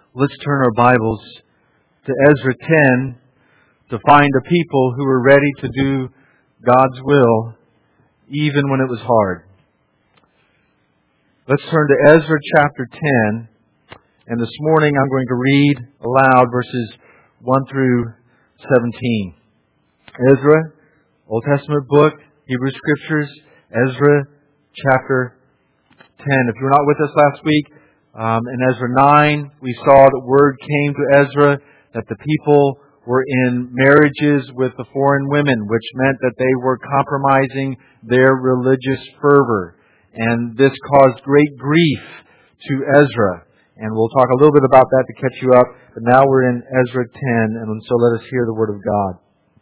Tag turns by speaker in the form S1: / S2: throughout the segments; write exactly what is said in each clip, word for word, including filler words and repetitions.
S1: Let's turn our Bibles to Ezra ten to find a people who were ready to do God's will even when it was hard. Let's turn to Ezra chapter ten, and this morning I'm going to read aloud verses one through seventeen. Ezra, Old Testament book, Hebrew Scriptures, Ezra chapter ten. If you were not with us last week, Um, in Ezra nine, we saw that word came to Ezra that the people were in marriages with the foreign women, which meant that they were compromising their religious fervor. And this caused great grief to Ezra. And we'll talk a little bit about that to catch you up. But now we're in Ezra ten, and so let us hear the Word of God.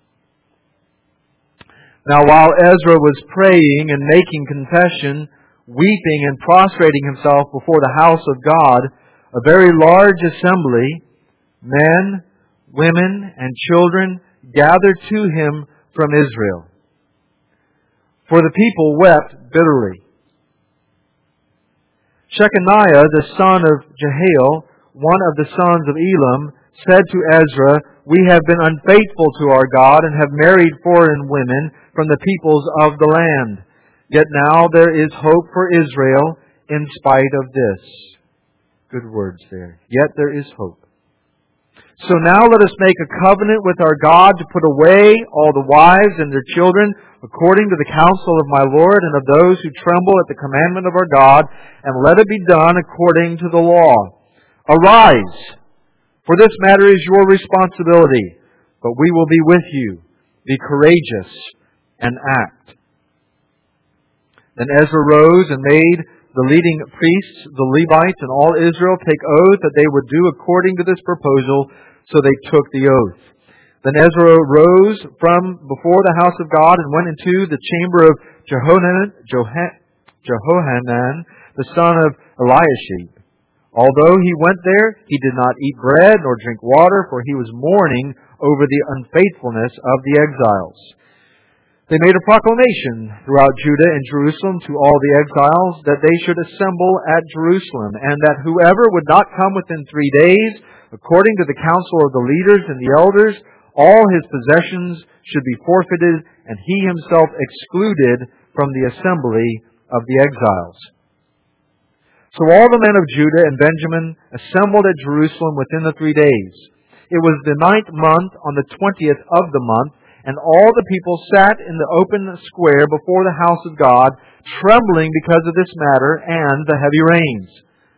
S1: Now while Ezra was praying and making confession, weeping and prostrating himself before the house of God, a very large assembly, men, women, and children, gathered to him from Israel. For the people wept bitterly. Shechaniah, the son of Jehiel, one of the sons of Elam, said to Ezra, "We have been unfaithful to our God and have married foreign women from the peoples of the land. Yet now there is hope for Israel in spite of this." Good words there. Yet there is hope. "So now let us make a covenant with our God to put away all the wives and their children according to the counsel of my Lord and of those who tremble at the commandment of our God, and let it be done according to the law. Arise, for this matter is your responsibility, but we will be with you. Be courageous and act." Then Ezra rose and made the leading priests, the Levites, and all Israel take oath that they would do according to this proposal, so they took the oath. Then Ezra rose from before the house of God and went into the chamber of Jehohanan, Jehohanan the son of Eliashib. Although he went there, he did not eat bread nor drink water, for he was mourning over the unfaithfulness of the exiles. They made a proclamation throughout Judah and Jerusalem to all the exiles that they should assemble at Jerusalem, and that whoever would not come within three days, according to the counsel of the leaders and the elders, all his possessions should be forfeited, and he himself excluded from the assembly of the exiles. So all the men of Judah and Benjamin assembled at Jerusalem within the three days. It was the ninth month, on the twentieth of the month, and all the people sat in the open square before the house of God, trembling because of this matter and the heavy rains.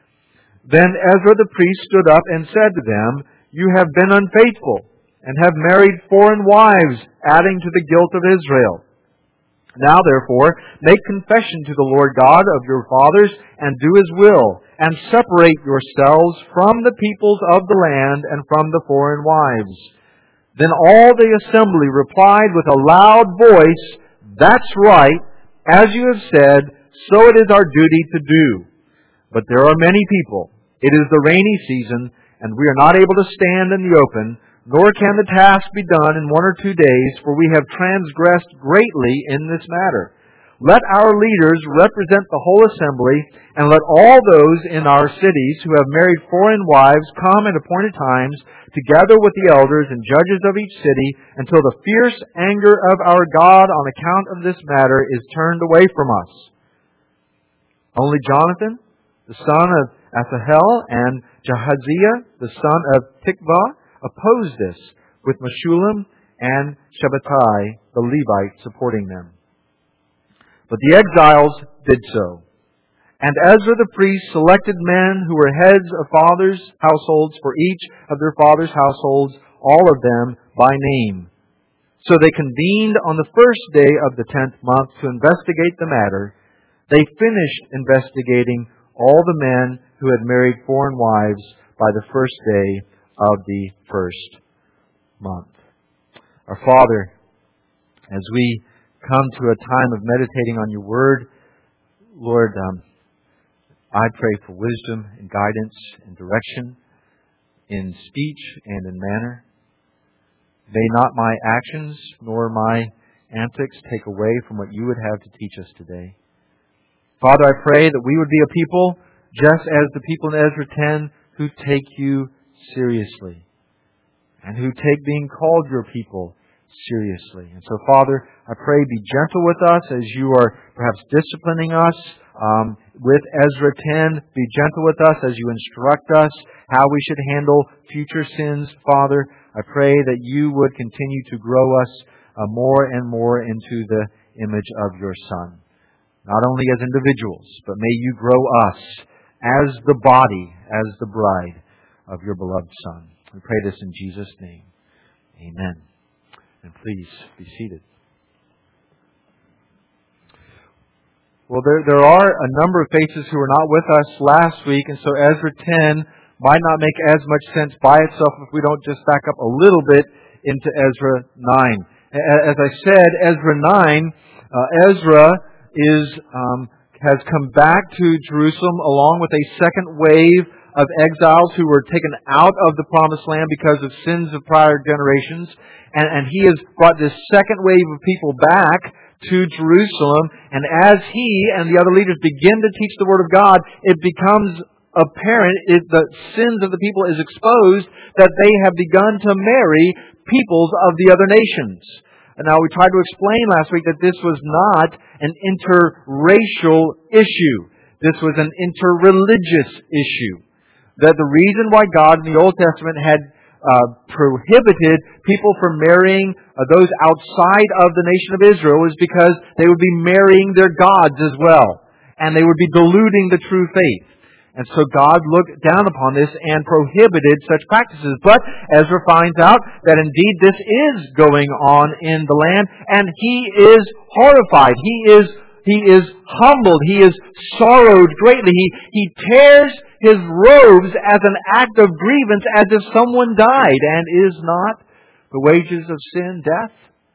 S1: Then Ezra the priest stood up and said to them, "You have been unfaithful, and have married foreign wives, adding to the guilt of Israel. Now therefore, make confession to the Lord God of your fathers, and do His will, and separate yourselves from the peoples of the land and from the foreign wives." Then all the assembly replied with a loud voice, "That's right, as you have said, so it is our duty to do. But there are many people. It is the rainy season, and we are not able to stand in the open, nor can the task be done in one or two days, for we have transgressed greatly in this matter. Let our leaders represent the whole assembly, and let all those in our cities who have married foreign wives come at appointed times, together with the elders and judges of each city, until the fierce anger of our God on account of this matter is turned away from us." Only Jonathan, the son of Asahel, and Jahaziah, the son of Tikvah, opposed this, with Meshullam and Shabbatai, the Levite, supporting them. But the exiles did so. And Ezra the priest selected men who were heads of fathers' households for each of their fathers' households, all of them by name. So they convened on the first day of the tenth month to investigate the matter. They finished investigating all the men who had married foreign wives by the first day of the first month. Our Father, as we come to a time of meditating on your Word, Lord, um, I pray for wisdom and guidance and direction in speech and in manner. May not my actions nor my antics take away from what you would have to teach us today. Father, I pray that we would be a people, just as the people in Ezra ten, who take you seriously, and who take being called your people seriously. And so, Father, I pray, be gentle with us as you are perhaps disciplining us um, with Ezra ten. Be gentle with us as you instruct us how we should handle future sins, Father. I pray that you would continue to grow us uh, more and more into the image of your Son. Not only as individuals, but may you grow us as the body, as the bride of your beloved Son. We pray this in Jesus' name. Amen. And please be seated. Well, there, there are a number of faces who were not with us last week, and so Ezra ten might not make as much sense by itself if we don't just back up a little bit into Ezra nine. As I said, Ezra nine, uh, Ezra is um, has come back to Jerusalem along with a second wave of exiles who were taken out of the Promised Land because of sins of prior generations. And, and he has brought this second wave of people back to Jerusalem. And as he and the other leaders begin to teach the Word of God, it becomes apparent, it, the sins of the people is exposed, that they have begun to marry peoples of the other nations. And now we tried to explain last week that this was not an interracial issue. This was an interreligious issue. That the reason why God in the Old Testament had uh, prohibited people from marrying uh, those outside of the nation of Israel was because they would be marrying their gods as well. And they would be diluting the true faith. And so God looked down upon this and prohibited such practices. But Ezra finds out that indeed this is going on in the land, and he is horrified. He is he is humbled. He is sorrowed greatly. He he tears his robes as an act of grievance, as if someone died. And is not the wages of sin death?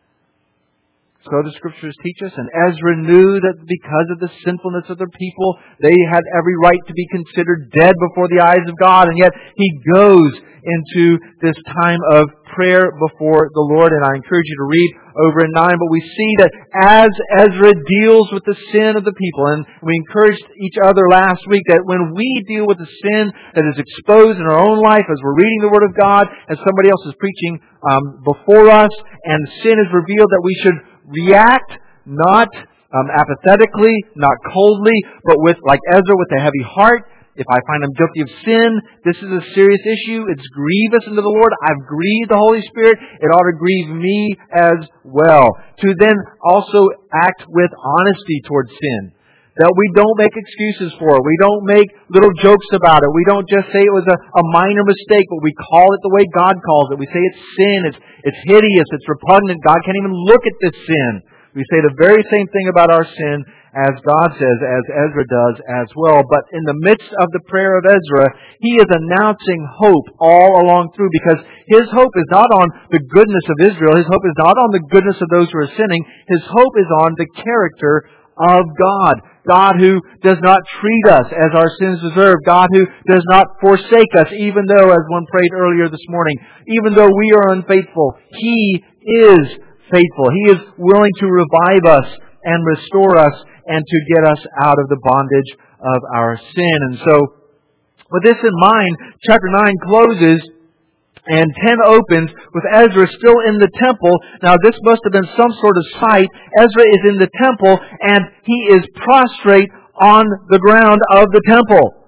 S1: So the Scriptures teach us. And Ezra knew that because of the sinfulness of the people, they had every right to be considered dead before the eyes of God. And yet he goes into this time of prayer before the Lord. And I encourage you to read over in nine. But we see that as Ezra deals with the sin of the people, and we encouraged each other last week that when we deal with the sin that is exposed in our own life as we're reading the Word of God, as somebody else is preaching um, before us, and sin is revealed, that we should react not um, apathetically, not coldly, but with, like Ezra, with a heavy heart. If I find I'm guilty of sin, this is a serious issue. It's grievous unto the Lord. I've grieved the Holy Spirit. It ought to grieve me as well. To then also act with honesty towards sin. That we don't make excuses for it. We don't make little jokes about it. We don't just say it was a, a minor mistake, but we call it the way God calls it. We say it's sin, it's, it's hideous, it's repugnant. God can't even look at this sin. We say the very same thing about our sin as God says, as Ezra does as well. But in the midst of the prayer of Ezra, he is announcing hope all along through, because his hope is not on the goodness of Israel. His hope is not on the goodness of those who are sinning. His hope is on the character of God. God who does not treat us as our sins deserve. God who does not forsake us, even though, as one prayed earlier this morning, even though we are unfaithful, He is faithful. He is willing to revive us and restore us and to get us out of the bondage of our sin. And so, with this in mind, chapter nine closes and ten opens with Ezra still in the temple. Now this must have been some sort of sight. Ezra is in the temple and he is prostrate on the ground of the temple,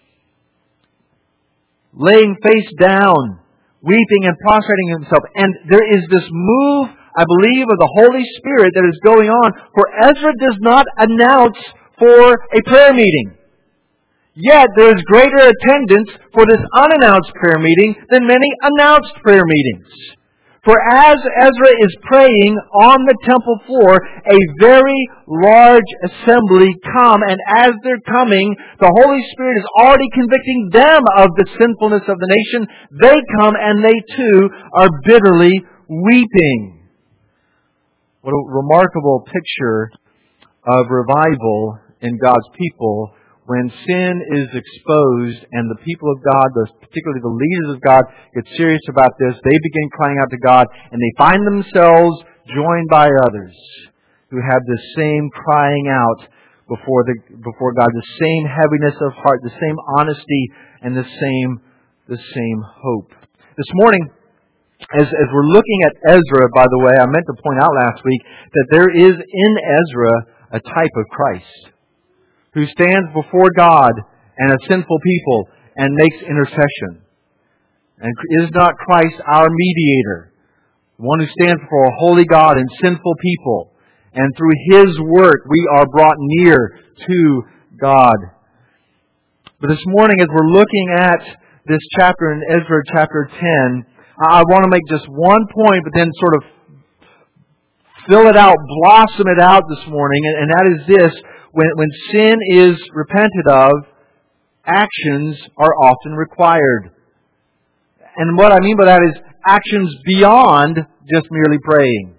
S1: laying face down, weeping and prostrating himself. And there is this move, I believe, of the Holy Spirit that is going on. For Ezra does not announce for a prayer meeting. Yet there is greater attendance for this unannounced prayer meeting than many announced prayer meetings. For as Ezra is praying on the temple floor, a very large assembly come, and as they're coming, the Holy Spirit is already convicting them of the sinfulness of the nation. They come and they too are bitterly weeping. What a remarkable picture of revival in God's people when sin is exposed and the people of God, particularly the leaders of God, get serious about this. They begin crying out to God, and they find themselves joined by others who have the same crying out before the before God, the same heaviness of heart, the same honesty, and the same the same hope. This morning, as, as we're looking at Ezra, by the way, I meant to point out last week that there is in Ezra a type of Christ who stands before God and a sinful people and makes intercession. And is not Christ our mediator, the one who stands before a holy God and sinful people? And through His work we are brought near to God. But this morning, as we're looking at this chapter in Ezra chapter ten, I want to make just one point, but then sort of fill it out, blossom it out this morning, and that is this. When, when sin is repented of, actions are often required. And what I mean by that is actions beyond just merely praying.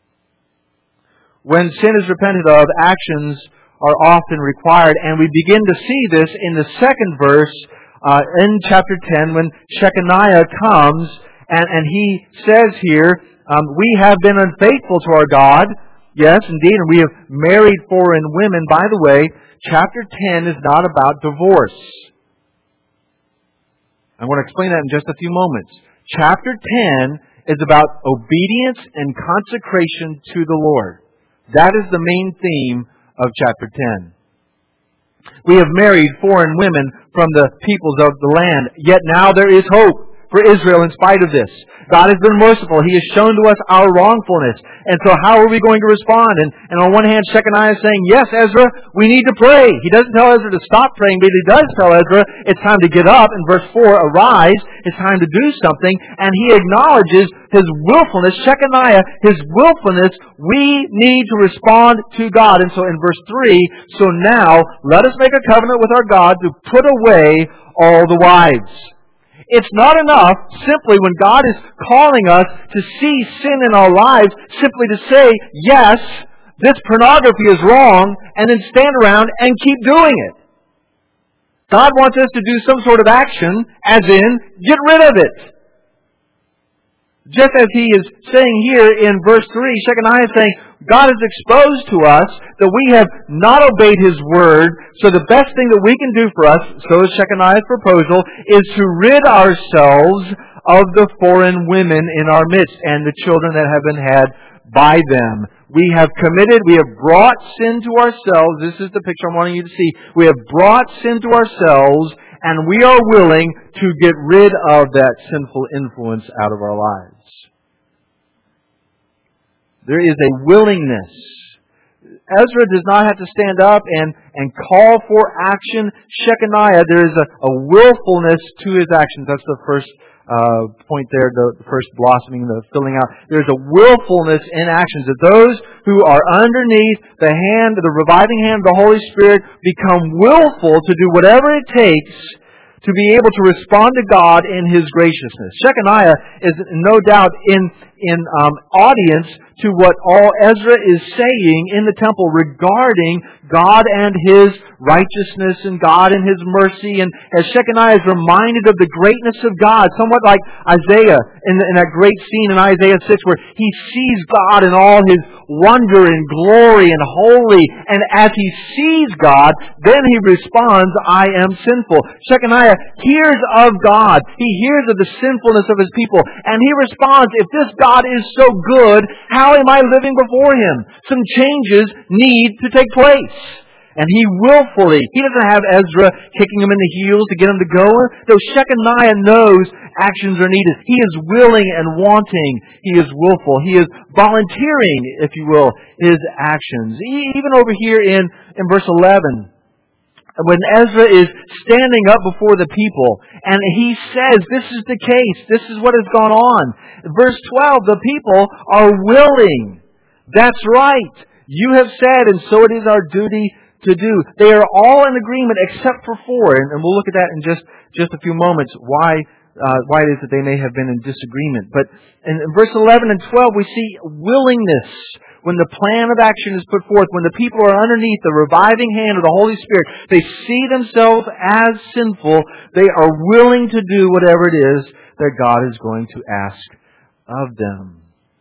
S1: When sin is repented of, actions are often required. And we begin to see this in the second verse uh, in chapter ten when Shechaniah comes and, and he says here, um, we have been unfaithful to our God. Yes, indeed, and we have married foreign women. By the way, chapter ten is not about divorce. I'm going to explain that in just a few moments. Chapter ten is about obedience and consecration to the Lord. That is the main theme of chapter ten. We have married foreign women from the peoples of the land, yet now there is hope for Israel in spite of this. God has been merciful. He has shown to us our wrongfulness. And so how are we going to respond? And, and on one hand, Shechaniah is saying, yes, Ezra, we need to pray. He doesn't tell Ezra to stop praying, but he does tell Ezra it's time to get up. In verse four, arise, it's time to do something. And he acknowledges his willfulness, Shechaniah, his willfulness. We need to respond to God. And so in verse three, so now let us make a covenant with our God to put away all the wives. It's not enough simply when God is calling us to see sin in our lives simply to say, yes, this pornography is wrong, and then stand around and keep doing it. God wants us to do some sort of action, as in, get rid of it. Just as he is saying here in verse three, Shechaniah is saying, God has exposed to us that we have not obeyed His word, so the best thing that we can do for us, so is Shechaniah's proposal, is to rid ourselves of the foreign women in our midst and the children that have been had by them. We have committed, we have brought sin to ourselves. This is the picture I'm wanting you to see. We have brought sin to ourselves, and we are willing to get rid of that sinful influence out of our lives. There is a willingness. Ezra does not have to stand up and, and call for action. Shechaniah, there is a, a willfulness to his actions. That's the first uh, point there, the first blossoming, the filling out. There's a willfulness in actions. That those who are underneath the hand, the reviving hand of the Holy Spirit become willful to do whatever it takes to be able to respond to God in His graciousness. Shechaniah is no doubt in, in um, audience to what all Ezra is saying in the temple regarding God and His righteousness and God and His mercy. And as Shechaniah is reminded of the greatness of God, somewhat like Isaiah in, in that great scene in Isaiah six where he sees God in all His wonder and glory and holy. And as he sees God, then he responds, I am sinful. Shechaniah hears of God. He hears of the sinfulness of his people. And he responds, if this God is so good, how am I living before Him? Some changes need to take place. And he willfully, he doesn't have Ezra kicking him in the heels to get him to go. Though Shechaniah knows actions are needed. He is willing and wanting. He is willful. He is volunteering, if you will, his actions. Even over here in, in verse eleven, when Ezra is standing up before the people, and he says, this is the case, this is what has gone on. Verse twelve, the people are willing. That's right. You have said, and so it is our duty to do. They are all in agreement except for four, and, and we'll look at that in just, just a few moments, why uh, why it is that they may have been in disagreement. But in, in verse eleven and twelve, we see willingness. When the plan of action is put forth, when the people are underneath the reviving hand of the Holy Spirit, they see themselves as sinful, they are willing to do whatever it is that God is going to ask of them.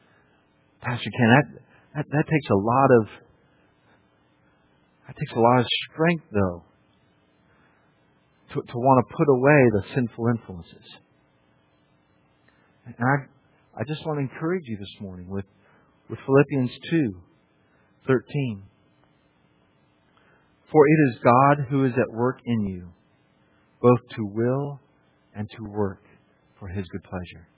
S1: Pastor Ken, that, that, that takes a lot of that takes a lot of strength, though, to to, to want to put away the sinful influences. And I, I just want to encourage you this morning with, with Philippians two thirteen. For it is God who is at work in you, both to will and to work for His good pleasure.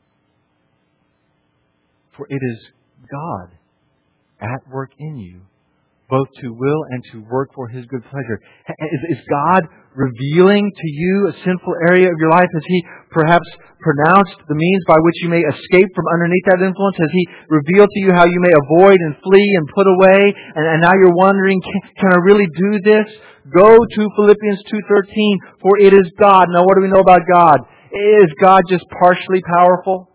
S1: For it is God at work in you, both to will and to work for His good pleasure. Is, is God revealing to you a sinful area of your life? Has He perhaps pronounced the means by which you may escape from underneath that influence? Has He revealed to you how you may avoid and flee and put away? And, and now you're wondering, can, can I really do this? Go to Philippians two thirteen, for it is God. Now what do we know about God? Is God just partially powerful?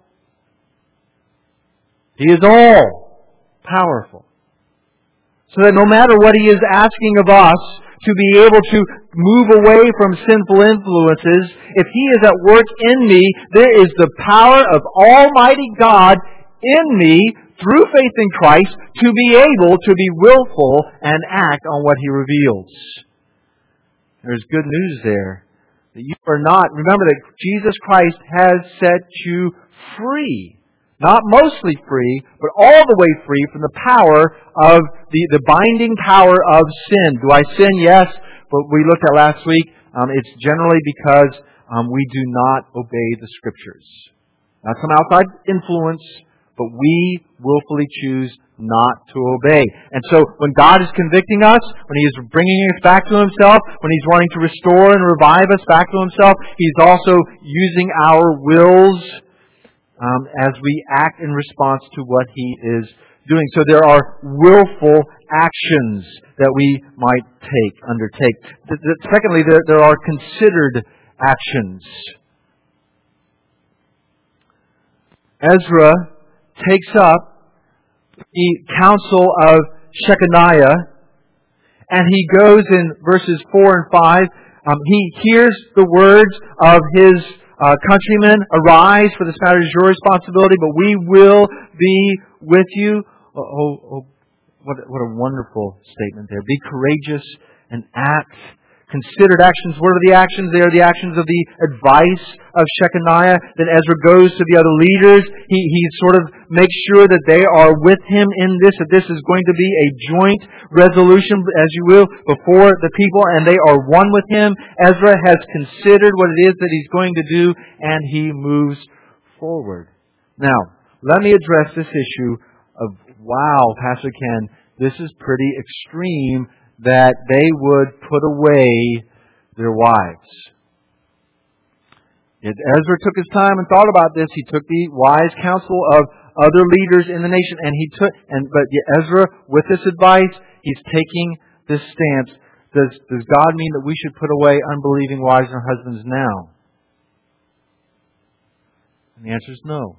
S1: He is all powerful. So that no matter what He is asking of us to be able to move away from sinful influences, if He is at work in me, there is the power of Almighty God in me through faith in Christ to be able to be willful and act on what He reveals. There's good news there. That you are not, remember that Jesus Christ has set you free. Not mostly free, but all the way free from the power of the, the binding power of sin. Do I sin? Yes. But we looked at last week, um, it's generally because um, we do not obey the Scriptures. Not some outside influence, but we willfully choose not to obey. And so when God is convicting us, when He is bringing us back to Himself, when He's wanting to restore and revive us back to Himself, He's also using our wills Um, as we act in response to what He is doing. So there are willful actions that we might take, undertake. Th- th- secondly, there, there are considered actions. Ezra takes up the counsel of Shechaniah, and he goes in verses four and five. Um, he hears the words of his Uh, countrymen, arise, for this matter is your responsibility, but we will be with you. Oh, oh, oh what, what a wonderful statement there. Be courageous and act. Considered actions. What are the actions? They are the actions of the advice of Shechaniah. Then Ezra goes to the other leaders. He, he sort of makes sure that they are with him in this, that this is going to be a joint resolution, as you will, before the people, and they are one with him. Ezra has considered what it is that he's going to do, and he moves forward. Now, let me address this issue of, wow, Pastor Ken, this is pretty extreme, that they would put away their wives. Yet Ezra took his time and thought about this. He took the wise counsel of other leaders in the nation, and he took. And but Ezra, with this advice, he's taking this stance. Does does God mean that we should put away unbelieving wives and husbands now? And the answer is no.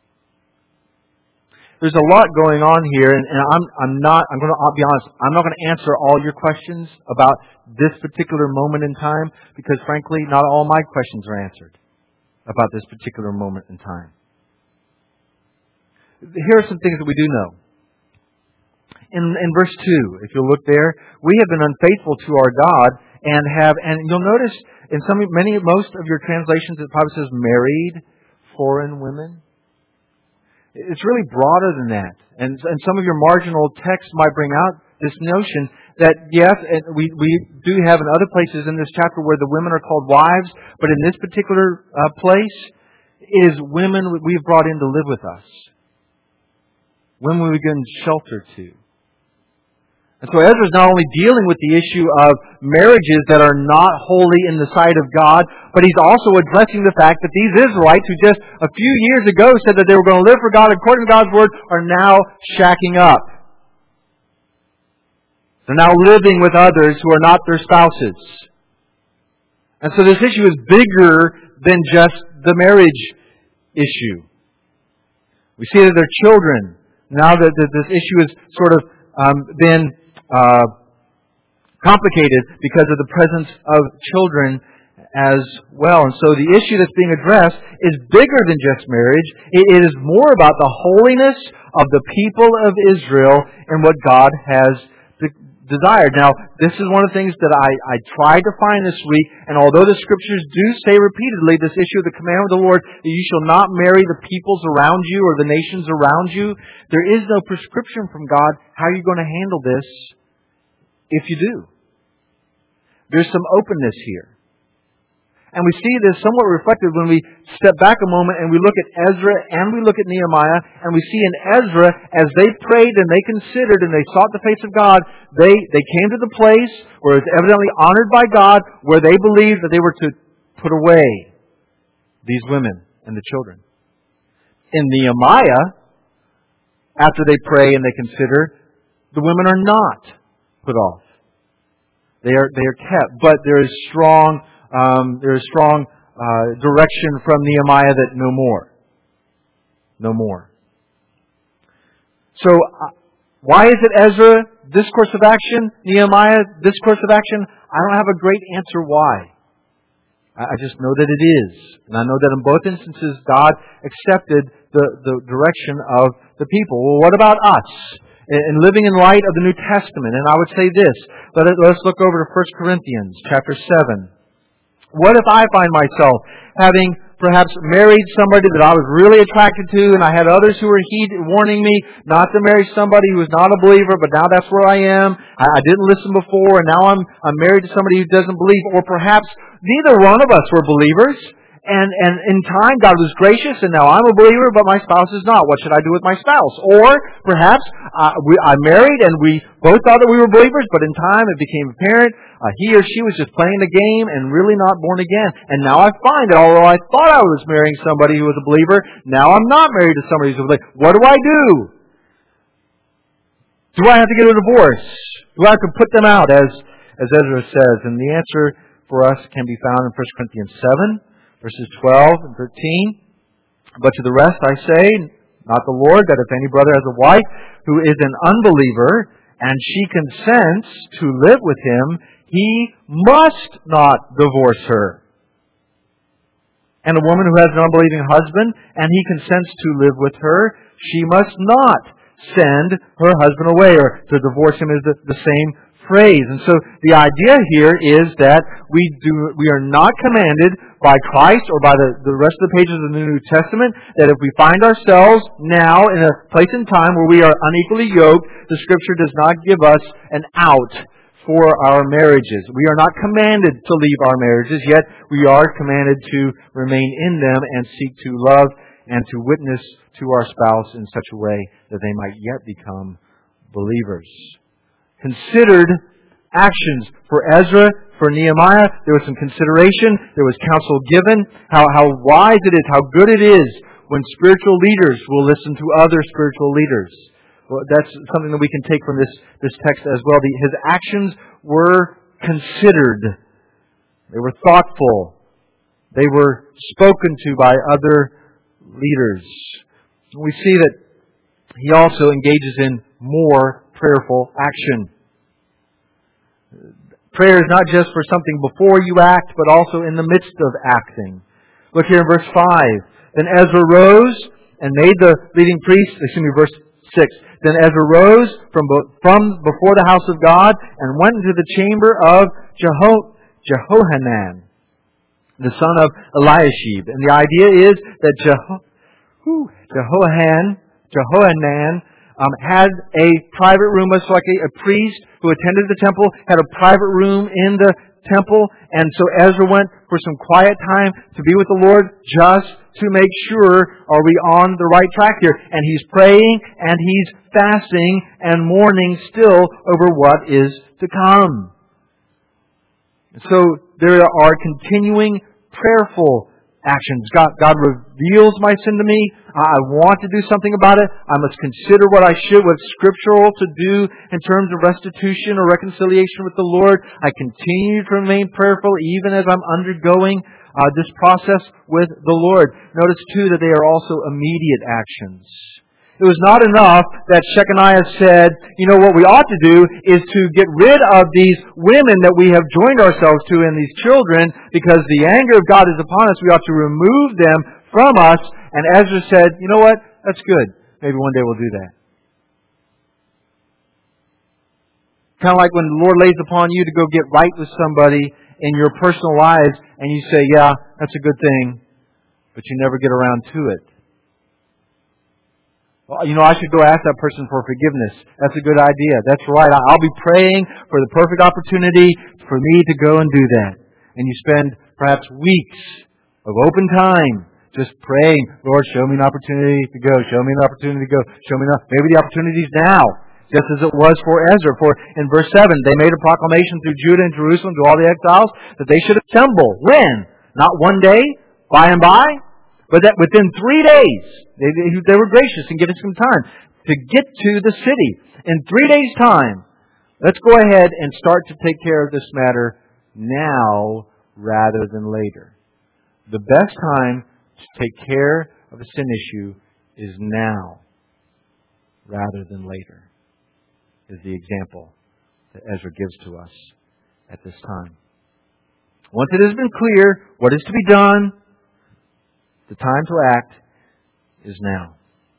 S1: There's a lot going on here, and, and I'm I'm not I'm going to I'll be honest. I'm not going to answer all your questions about this particular moment in time, because frankly, not all my questions are answered about this particular moment in time. Here are some things that we do know. In in verse two, if you'll look there, we have been unfaithful to our God and have, and you'll notice in some many most of your translations it probably says married foreign women. It's really broader than that. And, and some of your marginal texts might bring out this notion that, yes, we, we do have in other places in this chapter where the women are called wives, but in this particular uh, place, it is women we've brought in to live with us. Women we've given shelter to. And so Ezra is not only dealing with the issue of marriages that are not holy in the sight of God, but he's also addressing the fact that these Israelites who just a few years ago said that they were going to live for God according to God's Word are now shacking up. They're now living with others who are not their spouses. And so this issue is bigger than just the marriage issue. We see that their children, now that this issue has sort of um, been Uh, complicated because of the presence of children as well. And so the issue that's being addressed is bigger than just marriage. It is more about the holiness of the people of Israel and what God has de- desired. Now, this is one of the things that I, I tried to find this week, and although the Scriptures do say repeatedly this issue of the commandment of the Lord, that you shall not marry the peoples around you or the nations around you, there is no prescription from God how you're going to handle this if you do. There's some openness here. And we see this somewhat reflected when we step back a moment and we look at Ezra and we look at Nehemiah, and we see in Ezra, as they prayed and they considered and they sought the face of God, they, they came to the place where it was evidently honored by God, where they believed that they were to put away these women and the children. In Nehemiah, after they pray and they consider, the women are not put off. They are, they are kept. But there is strong Um, there is strong uh, direction from Nehemiah that no more. No more. So, uh, why is it Ezra, this course of action, Nehemiah, this course of action? I don't have a great answer why. I, I just know that it is. And I know that in both instances, God accepted the, the direction of the people. Well, what about us? In living in light of the New Testament? And I would say this. Let, let's look over to First Corinthians chapter seven. What if I find myself having perhaps married somebody that I was really attracted to, and I had others who were heed, warning me not to marry somebody who was not a believer, but now that's where I am. I, I didn't listen before, and now I'm, I'm married to somebody who doesn't believe. Or perhaps neither one of us were believers, and, and in time God was gracious, and now I'm a believer, but my spouse is not. What should I do with my spouse? Or perhaps uh, we, I married, and we both thought that we were believers, but in time it became apparent Uh, he or she was just playing the game and really not born again. And now I find that although I thought I was marrying somebody who was a believer, now I'm not married to somebody who's a believer. What do I do? Do I have to get a divorce? Do I have to put them out, as, as Ezra says? And the answer for us can be found in First Corinthians seven, verses twelve and thirteen. But to the rest I say, not the Lord, that if any brother has a wife who is an unbeliever, and she consents to live with him, he must not divorce her. And a woman who has an unbelieving husband, and he consents to live with her, she must not send her husband away. Or to divorce him is the, the same phrase. And so the idea here is that we do we are not commanded by Christ or by the, the rest of the pages of the New Testament that if we find ourselves now in a place and time where we are unequally yoked, the Scripture does not give us an out for our marriages. We are not commanded to leave our marriages, yet we are commanded to remain in them and seek to love and to witness to our spouse in such a way that they might yet become believers. Considered actions for Ezra, for Nehemiah. There was some consideration. There was counsel given. How, how wise it is, how good it is when spiritual leaders will listen to other spiritual leaders. Well, that's something that we can take from this, this text as well. The, his actions were considered. They were thoughtful. They were spoken to by other leaders. We see that he also engages in more prayerful action. Prayer is not just for something before you act, but also in the midst of acting. Look here in verse five. Then Ezra rose and made the leading priests, excuse me, verse six. Then Ezra rose from, from before the house of God and went into the chamber of Jeho, Jehohanan, the son of Eliashib. And the idea is that Jeho, whew, Jehohanan, Jehohanan um, had a private room, much like a, a priest who attended the temple, had a private room in the temple. And so Ezra went for some quiet time to be with the Lord, just to make sure, are we on the right track here? And he's praying and he's fasting and mourning still over what is to come. So there are continuing prayerful actions. God, God reveals my sin to me. I want to do something about it. I must consider what I should, what's scriptural to do in terms of restitution or reconciliation with the Lord. I continue to remain prayerful even as I'm undergoing uh, this process with the Lord. Notice too that they are also immediate actions. It was not enough that Shechaniah said, you know, what we ought to do is to get rid of these women that we have joined ourselves to and these children, because the anger of God is upon us. We ought to remove them from us. And Ezra said, you know what? That's good. Maybe one day we'll do that. Kind of like when the Lord lays upon you to go get right with somebody in your personal lives, and you say, yeah, that's a good thing, but you never get around to it. Well, you know, I should go ask that person for forgiveness. That's a good idea. That's right. I'll be praying for the perfect opportunity for me to go and do that. And you spend perhaps weeks of open time just praying, Lord, show me an opportunity to go. Show me an opportunity to go. Show me an opportunity. Maybe the opportunity's now. Just as it was for Ezra. For in verse seven, they made a proclamation through Judah and Jerusalem to all the exiles that they should assemble. When? Not one day, by and by, but that within three days, they, they were gracious in giving some time to get to the city. In three days' time, let's go ahead and start to take care of this matter now rather than later. The best time to take care of a sin issue is now rather than later, is the example that Ezra gives to us at this time. Once it has been clear what is to be done, the time to act is now.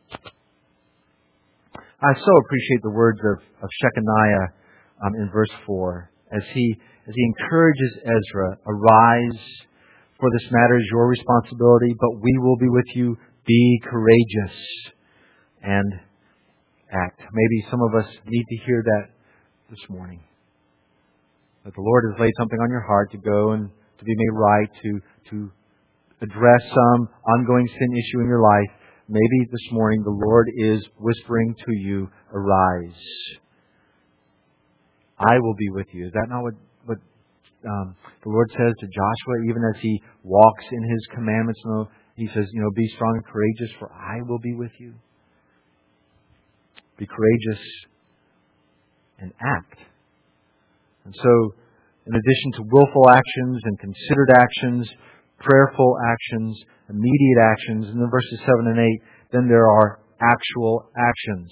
S1: I so appreciate the words of, of Shechaniah um, in verse four as he as he encourages Ezra, arise, for this matter is your responsibility, but we will be with you. Be courageous and act. Maybe some of us need to hear that this morning. That the Lord has laid something on your heart to go and to be made right, to, to address some ongoing sin issue in your life. Maybe this morning the Lord is whispering to you, arise. I will be with you. Is that not what, what um, the Lord says to Joshua, even as he walks in His commandments? No, He says, you know, be strong and courageous, for I will be with you. Be courageous and act. And so, in addition to willful actions and considered actions, prayerful actions, immediate actions, and then verses seven and eight, then there are actual actions.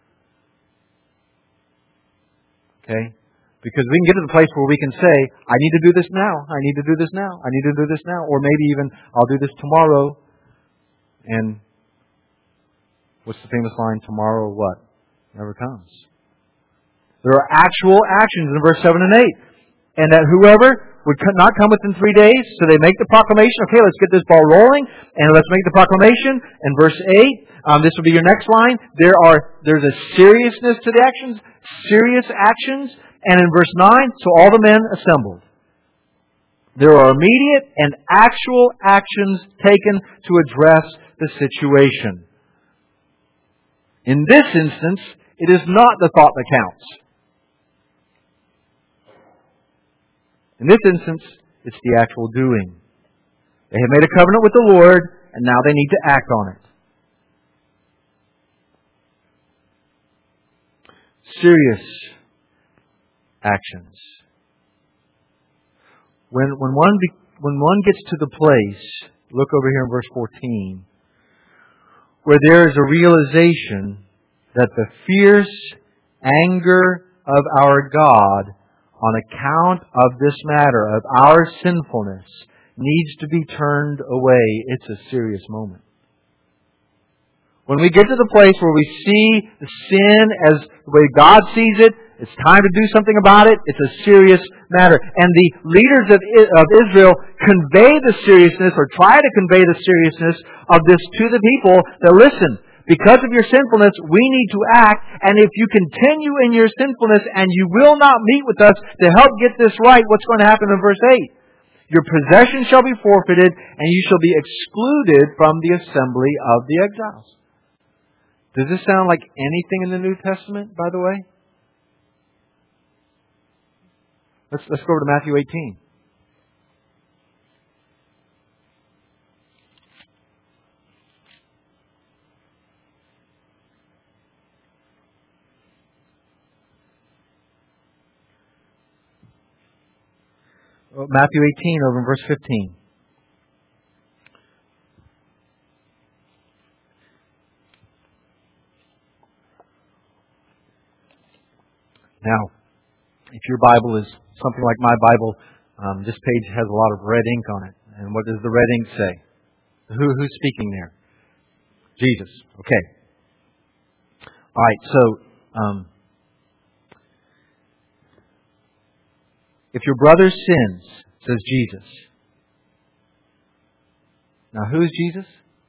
S1: Okay? Because we can get to the place where we can say, I need to do this now, I need to do this now, I need to do this now, or maybe even, I'll do this tomorrow. And what's the famous line? Tomorrow what? Never comes. There are actual actions in verse seven and eight. And that whoever would not come within three days, so they make the proclamation. Okay, let's get this ball rolling, and let's make the proclamation. And verse eight, um, this will be your next line. There are there's a seriousness to the actions, serious actions. And in verse nine, so all the men assembled. There are immediate and actual actions taken to address the situation. In this instance, it is not the thought that counts. In this instance, it's the actual doing. They have made a covenant with the Lord, and now they need to act on it. Serious actions. When when one be, when one gets to the place, look over here in verse fourteen, where there is a realization that the fierce anger of our God on account of this matter, of our sinfulness, needs to be turned away, it's a serious moment. When we get to the place where we see the sin as the way God sees it, it's time to do something about it, it's a serious matter. And the leaders of, of Israel convey the seriousness, or try to convey the seriousness of this to the people, that listen, because of your sinfulness, we need to act, and if you continue in your sinfulness and you will not meet with us to help get this right, what's going to happen in verse eight? Your possession shall be forfeited, and you shall be excluded from the assembly of the exiles. Does this sound like anything in the New Testament, by the way? Let's, let's go over to Matthew eighteen. Matthew eighteen, over in verse fifteen. Now, if your Bible is something like my Bible, um, this page has a lot of red ink on it. And what does the red ink say? Who, who's speaking there? Jesus. Okay. All right, so um, If your brother sins, says Jesus. Now, who is Jesus?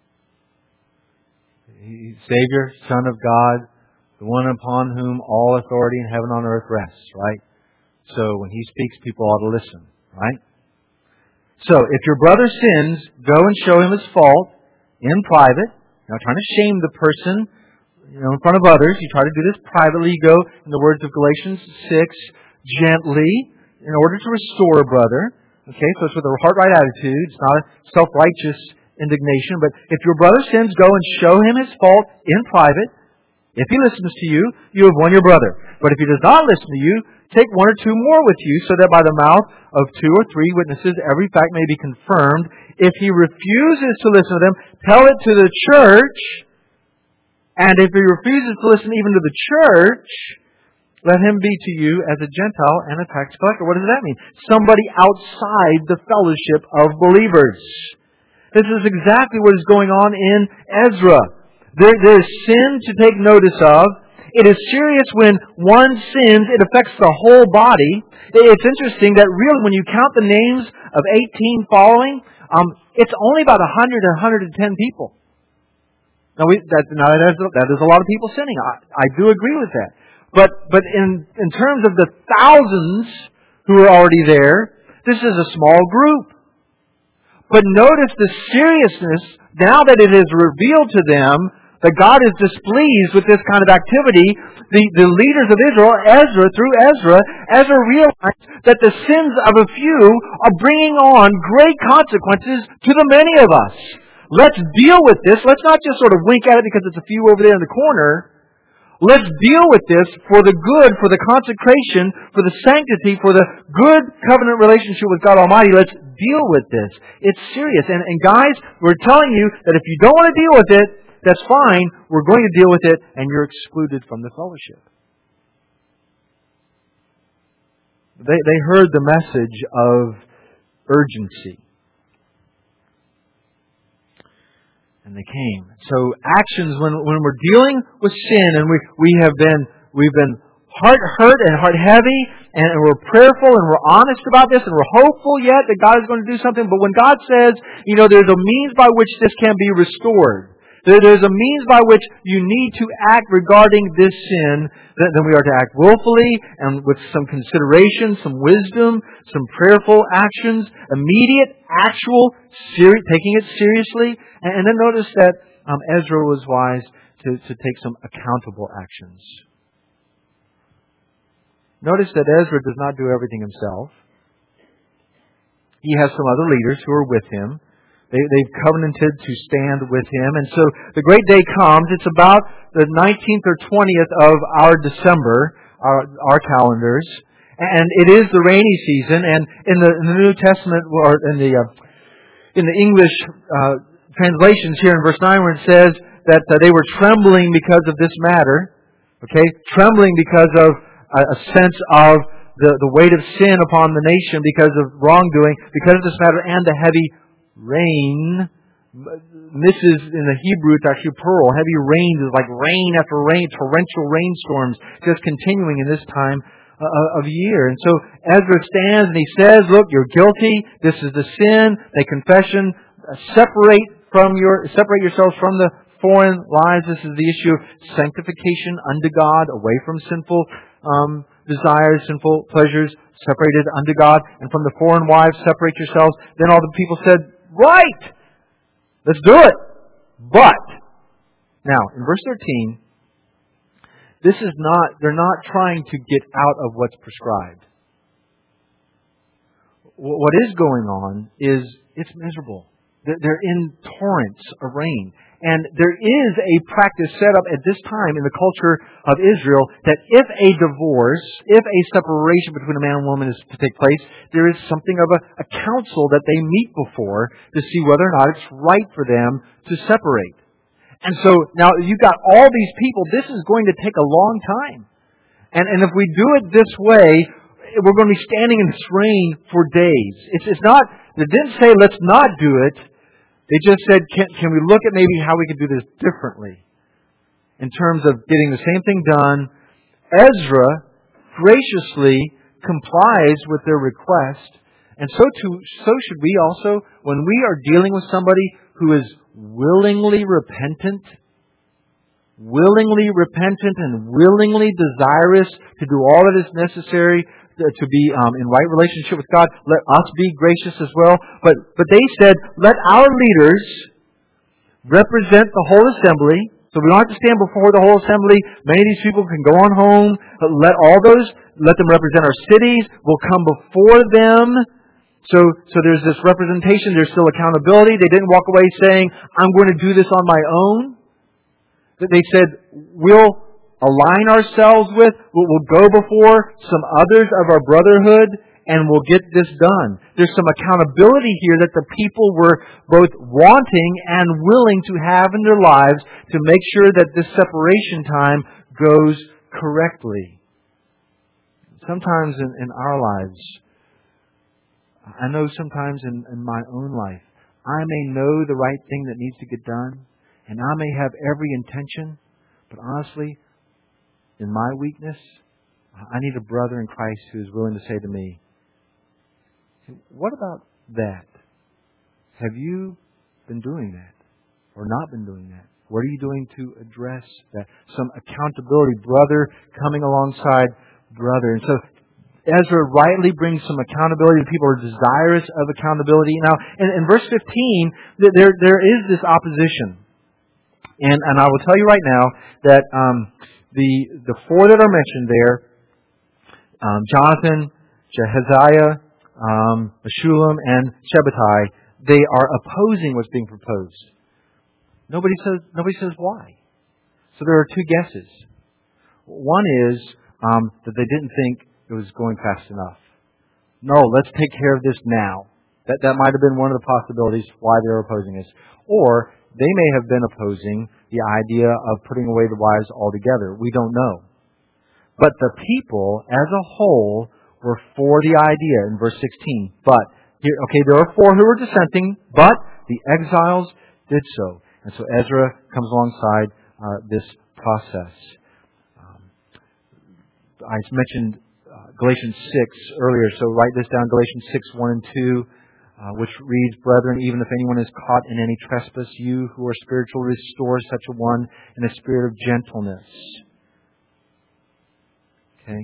S1: He's Savior, Son of God, the one upon whom all authority in heaven and on earth rests, right? So when He speaks, people ought to listen, right? So if your brother sins, go and show him his fault in private. You're not trying to shame the person, you know, in front of others. You try to do this privately. You go, in the words of Galatians six, gently, in order to restore a brother. Okay, so it's with a heart right attitude. It's not a self-righteous indignation. But if your brother sins, go and show him his fault in private. If he listens to you, you have won your brother. But if he does not listen to you, take one or two more with you, so that by the mouth of two or three witnesses every fact may be confirmed. If he refuses to listen to them, tell it to the church. And if he refuses to listen even to the church, let him be to you as a Gentile and a tax collector. What does that mean? Somebody outside the fellowship of believers. This is exactly what is going on in Ezra. There, there is sin to take notice of. It is serious when one sins. It affects the whole body. It's interesting that really when you count the names of eighteen following, um, it's only about one hundred to one hundred ten people. Now, we, that, now that, is, that is a lot of people sinning. I, I do agree with that. But but in, in terms of the thousands who are already there, this is a small group. But notice the seriousness, now that it is revealed to them that God is displeased with this kind of activity, the, the leaders of Israel, Ezra, through Ezra, Ezra realized that the sins of a few are bringing on great consequences to the many of us. Let's deal with this. Let's not just sort of wink at it because it's a few over there in the corner. Let's deal with this for the good, for the consecration, for the sanctity, for the good covenant relationship with God Almighty. Let's deal with this. It's serious. And, and guys, we're telling you that if you don't want to deal with it, that's fine. We're going to deal with it, and you're excluded from the fellowship. They, they heard the message of urgency. And they came. So actions, when when we're dealing with sin, and we we have been we've been heart hurt and heart heavy, and we're prayerful and we're honest about this, and we're hopeful yet that God is going to do something. But when God says, you know, there's a means by which this can be restored. There, there's a means by which you need to act regarding this sin. Then we are to act willfully and with some consideration, some wisdom, some prayerful actions, immediate, actual, seri- taking it seriously. And, and then notice that um, Ezra was wise to, to take some accountable actions. Notice that Ezra does not do everything himself. He has some other leaders who are with him. They, they've covenanted to stand with him. And so the great day comes. It's about the nineteenth or twentieth of our December, our, our calendars. And it is the rainy season. And in the, in the New Testament, or in the uh, in the English uh, translations here in verse nine, where it says that uh, they were trembling because of this matter. Okay? Trembling because of a, a sense of the, the weight of sin upon the nation, because of wrongdoing, because of this matter, and the heavy rain. This is, in the Hebrew, it's actually plural. Heavy rains is like rain after rain, torrential rainstorms, just continuing in this time uh, of year. And so Ezra stands and he says, look, you're guilty. This is the sin. They confession. Separate from your, separate yourselves from the foreign lives. This is the issue of sanctification unto God, away from sinful um, desires, sinful pleasures, separated unto God, and from the foreign wives separate yourselves. Then all the people said, right! Let's do it! But, now, in verse thirteen, this is not, they're not trying to get out of what's prescribed. What is going on is, it's miserable. They're in torrents of rain. And there is a practice set up at this time in the culture of Israel that if a divorce, if a separation between a man and woman is to take place, there is something of a, a council that they meet before to see whether or not it's right for them to separate. And so now you've got all these people. This is going to take a long time. And, and if we do it this way, we're going to be standing in this rain for days. It's, it's not, they didn't say let's not do it. They just said, can, can we look at maybe how we could do this differently in terms of getting the same thing done? Ezra graciously complies with their request. And so too, so should we also, when we are dealing with somebody who is willingly repentant, willingly repentant and willingly desirous to do all that is necessary to be um, in right relationship with God, let us be gracious as well. But but they said, let our leaders represent the whole assembly. So we don't have to stand before the whole assembly. Many of these people can go on home. But let all those, let them represent our cities. We'll come before them. So, so there's this representation. There's still accountability. They didn't walk away saying, I'm going to do this on my own. They said, we'll align ourselves with, we'll, we'll go before some others of our brotherhood, and we'll get this done. There's some accountability here that the people were both wanting and willing to have in their lives to make sure that this separation time goes correctly. Sometimes in, in our lives, I know sometimes in, in my own life, I may know the right thing that needs to get done, and I may have every intention, but honestly, in my weakness, I need a brother in Christ who is willing to say to me, what about that? Have you been doing that? Or not been doing that? What are you doing to address that? Some accountability, brother coming alongside brother. And so Ezra rightly brings some accountability. People are desirous of accountability. Now, in, in verse fifteen, there there is this opposition. And and I will tell you right now that um, the the four that are mentioned there, um, Jonathan, Jehaziah, um, Meshullam, and Shabbatai, they are opposing what's being proposed. Nobody says nobody says why. So there are two guesses. One is um, that they didn't think it was going fast enough. No, let's take care of this now. That that might have been one of the possibilities why they're opposing this. Or they may have been opposing the idea of putting away the wives altogether. We don't know. But the people as a whole were for the idea in verse sixteen. But, here, okay, there are four who were dissenting, but the exiles did so. And so Ezra comes alongside uh, this process. Um, I mentioned uh, Galatians six earlier, so write this down, Galatians six, one and two. Uh, which reads, Brethren, even if anyone is caught in any trespass, you who are spiritual, restore such a one in a spirit of gentleness. Okay?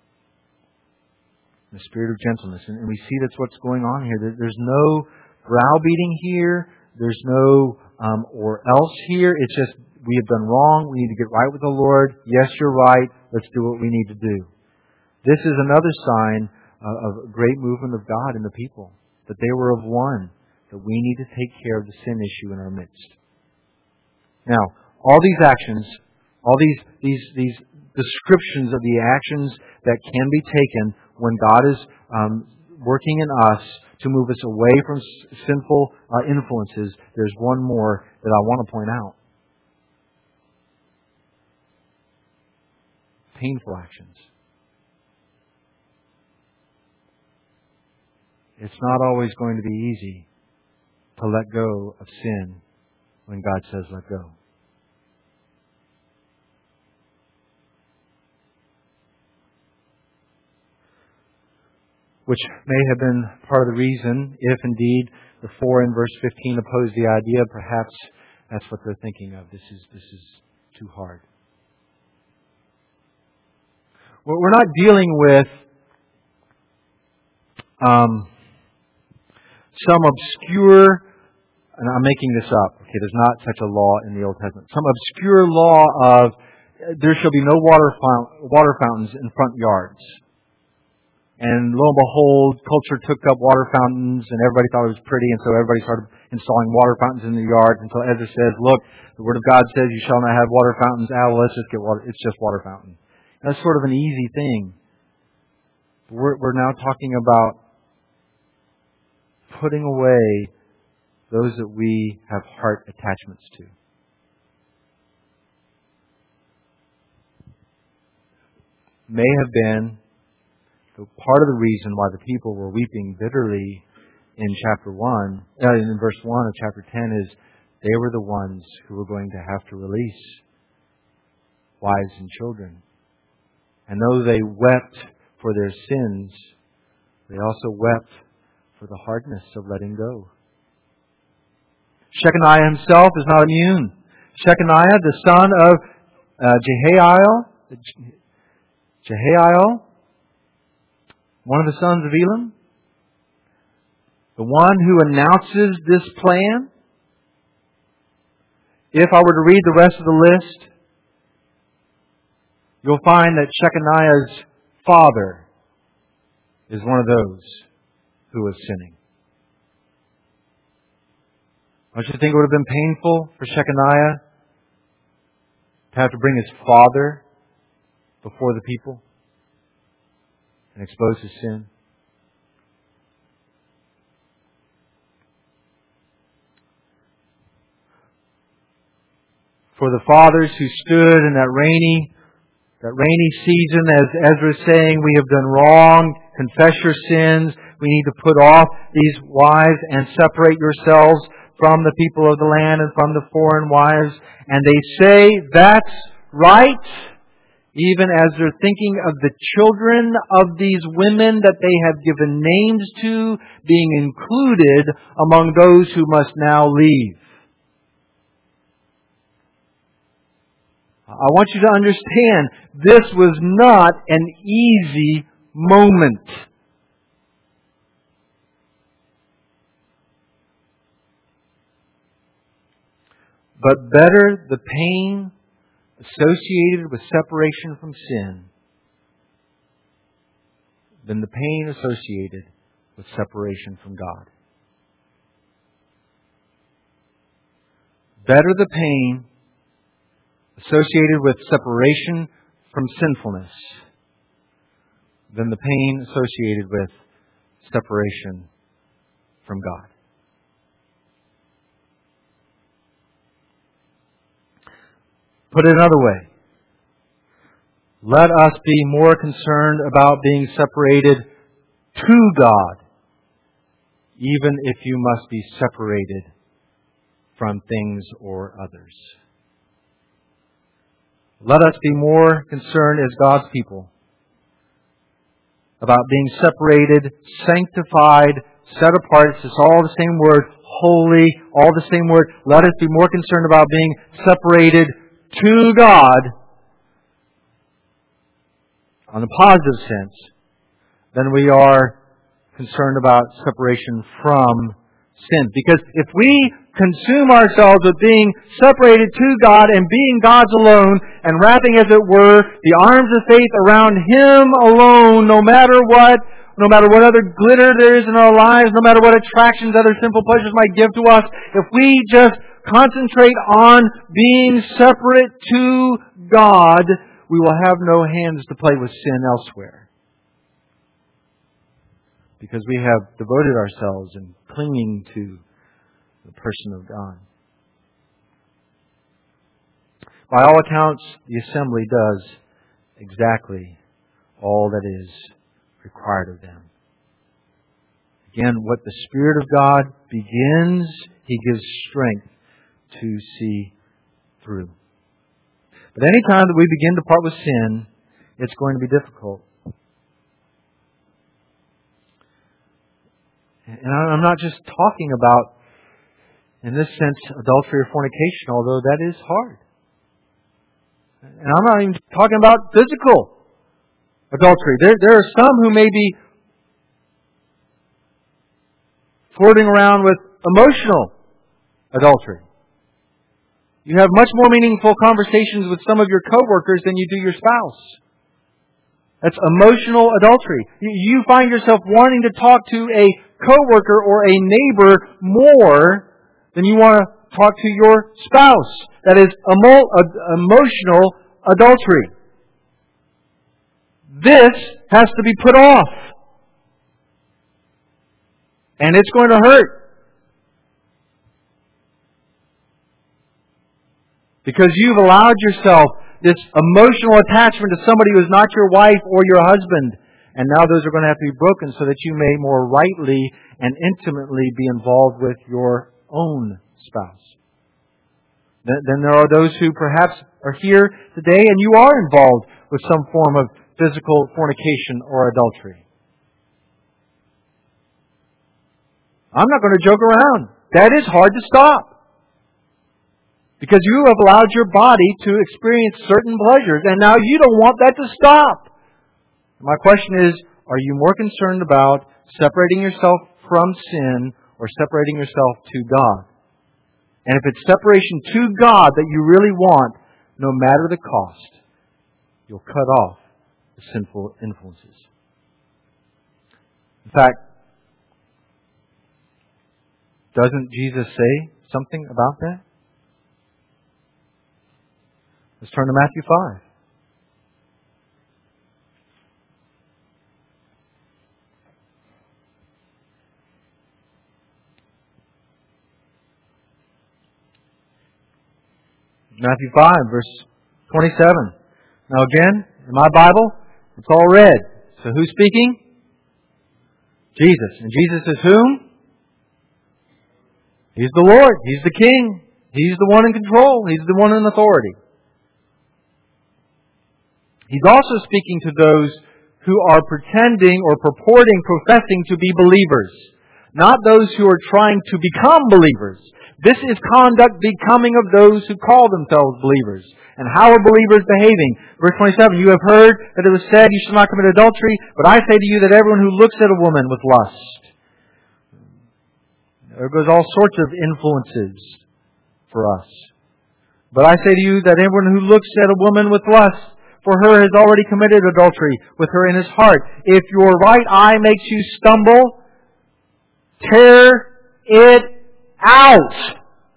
S1: In a spirit of gentleness. And, and we see that's what's going on here. There, there's no browbeating here. There's no um, or else here. It's just, we have done wrong. We need to get right with the Lord. Yes, you're right. Let's do what we need to do. This is another sign uh, of a great movement of God in the people. That they were of one, that we need to take care of the sin issue in our midst. Now, all these actions, all these these these descriptions of the actions that can be taken when God is um, working in us to move us away from sinful uh, influences, there's one more that I want to point out. Painful actions. It's not always going to be easy to let go of sin when God says let go. Which may have been part of the reason, if indeed the four in verse fifteen oppose the idea, perhaps that's what they're thinking of. This is this is too hard. Well, we're not dealing with um, some obscure, and I'm making this up, okay, there's not such a law in the Old Testament, some obscure law of there shall be no water, fount, water fountains in front yards. And lo and behold, culture took up water fountains and everybody thought it was pretty, and so everybody started installing water fountains in the yards until Ezra says, look, the Word of God says you shall not have water fountains. Ah, well, let's just get water. It's just water fountain. That's sort of an easy thing. We're, we're now talking about putting away those that we have heart attachments to. May have been part of the reason why the people were weeping bitterly in chapter one, uh, in verse one of chapter ten, is they were the ones who were going to have to release wives and children. And though they wept for their sins, they also wept for the hardness of letting go. Shechaniah himself is not immune. Shechaniah, the son of uh, Jehiel, Jehiel, one of the sons of Elam, the one who announces this plan. If I were to read the rest of the list, you'll find that Shechaniah's father is one of those who was sinning. Don't you think it would have been painful for Shechaniah to have to bring his father before the people and expose his sin? For the fathers who stood in that rainy, that rainy season, as Ezra is saying, we have done wrong, confess your sins, we need to put off these wives and separate yourselves from the people of the land and from the foreign wives. And they say, that's right, even as they're thinking of the children of these women that they have given names to being included among those who must now leave. I want you to understand, this was not an easy moment. But better the pain associated with separation from sin than the pain associated with separation from God. Better the pain associated with separation from sinfulness than the pain associated with separation from God. Put it another way. Let us be more concerned about being separated to God, even if you must be separated from things or others. Let us be more concerned as God's people about being separated, sanctified, set apart. It's all the same word, holy, all the same word. Let us be more concerned about being separated to God on the positive sense than we are concerned about separation from sin. Because if we consume ourselves with being separated to God and being God's alone and wrapping, as it were, the arms of faith around Him alone, no matter what, no matter what other glitter there is in our lives, no matter what attractions other simple pleasures might give to us, if we just concentrate on being separate to God, we will have no hands to play with sin elsewhere. Because we have devoted ourselves in clinging to the person of God. By all accounts, the assembly does exactly all that is required of them. Again, what the Spirit of God begins, He gives strength to see through. But any time that we begin to part with sin, it's going to be difficult. And I'm not just talking about, in this sense, adultery or fornication, although that is hard. And I'm not even talking about physical adultery. There, there are some who may be flirting around with emotional adultery. You have much more meaningful conversations with some of your coworkers than you do your spouse. That's emotional adultery. You find yourself wanting to talk to a coworker or a neighbor more than you want to talk to your spouse. That is emo- emotional adultery. This has to be put off. And it's going to hurt. Because you've allowed yourself this emotional attachment to somebody who is not your wife or your husband. And now those are going to have to be broken so that you may more rightly and intimately be involved with your own spouse. Then there are those who perhaps are here today and you are involved with some form of physical fornication or adultery. I'm not going to joke around. That is hard to stop. Because you have allowed your body to experience certain pleasures, and now you don't want that to stop. My question is, are you more concerned about separating yourself from sin or separating yourself to God? And if it's separation to God that you really want, no matter the cost, you'll cut off the sinful influences. In fact, doesn't Jesus say something about that? Let's turn to Matthew five. Matthew five, verse twenty-seven. Now again, in my Bible, it's all red. So who's speaking? Jesus. And Jesus is whom? He's the Lord. He's the King. He's the one in control. He's the one in authority. He's also speaking to those who are pretending or purporting, professing to be believers. Not those who are trying to become believers. This is conduct becoming of those who call themselves believers. And how are believers behaving? Verse twenty-seven, you have heard that it was said, you shall not commit adultery, but I say to you that everyone who looks at a woman with lust. There goes all sorts of influences for us. But I say to you that everyone who looks at a woman with lust, for her has already committed adultery with her in his heart. If your right eye makes you stumble, tear it out.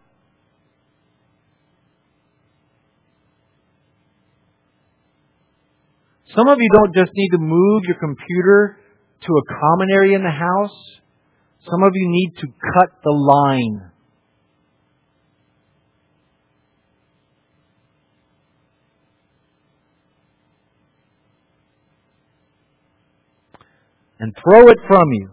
S1: Some of you don't just need to move your computer to a common area in the house. Some of you need to cut the line. And throw it from you.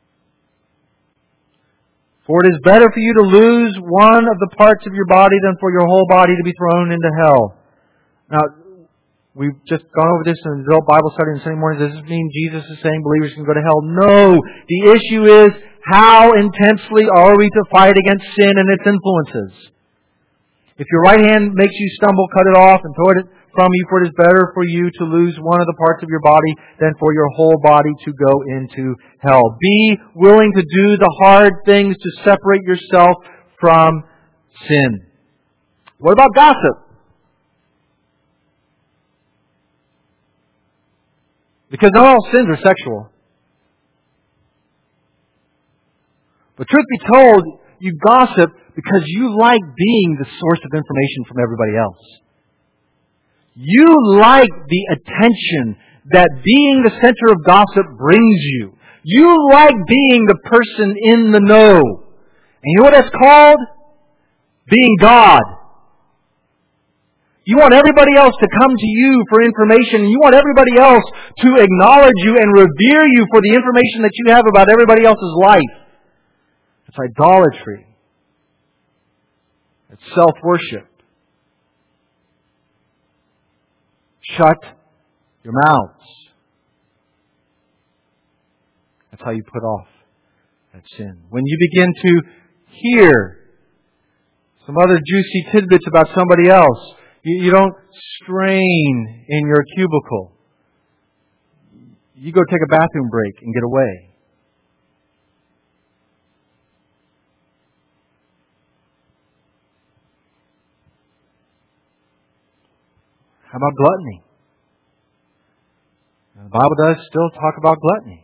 S1: For it is better for you to lose one of the parts of your body than for your whole body to be thrown into hell. Now, we've just gone over this in the adult Bible study on Sunday morning. Does this mean Jesus is saying believers can go to hell? No. The issue is, how intensely are we to fight against sin and its influences? If your right hand makes you stumble, cut it off and throw it from you, for it is better for you to lose one of the parts of your body than for your whole body to go into hell. Be willing to do the hard things to separate yourself from sin. What about gossip? Because not all sins are sexual. But truth be told, you gossip because you like being the source of information from everybody else. You like the attention that being the center of gossip brings you. You like being the person in the know. And you know what that's called? Being God. You want everybody else to come to you for information. You want everybody else to acknowledge you and revere you for the information that you have about everybody else's life. It's idolatry. It's self-worship. Shut your mouths. That's how you put off that sin. When you begin to hear some other juicy tidbits about somebody else, you, you don't strain in your cubicle. You go take a bathroom break and get away. How about gluttony? Now, the Bible does still talk about gluttony.